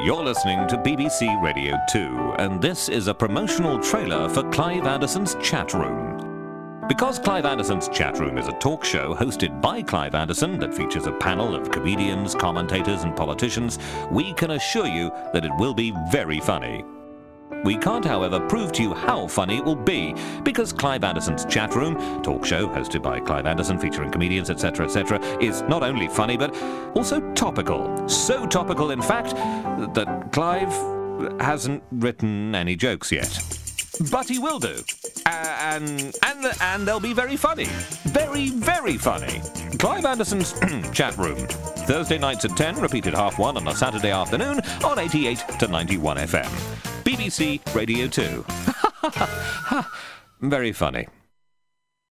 You're listening to BBC Radio 2, and this is a promotional trailer for Clive Anderson's Chat Room. Because Clive Anderson's Chat Room is a talk show hosted by Clive Anderson that features a panel of comedians, commentators and politicians, we can assure you that it will be very funny. We can't, however, prove to you how funny it will be, because Clive Anderson's Chat Room, talk show hosted by Clive Anderson featuring comedians, etc., etc., is not only funny but also topical. So topical, in fact, that Clive hasn't written any jokes yet. But he will do. And they'll be very funny. Very, very funny. Clive Anderson's Chat Room. Thursday nights at 10, repeated 1:30 on a Saturday afternoon on 88 to 91 FM. BBC Radio 2. Very funny.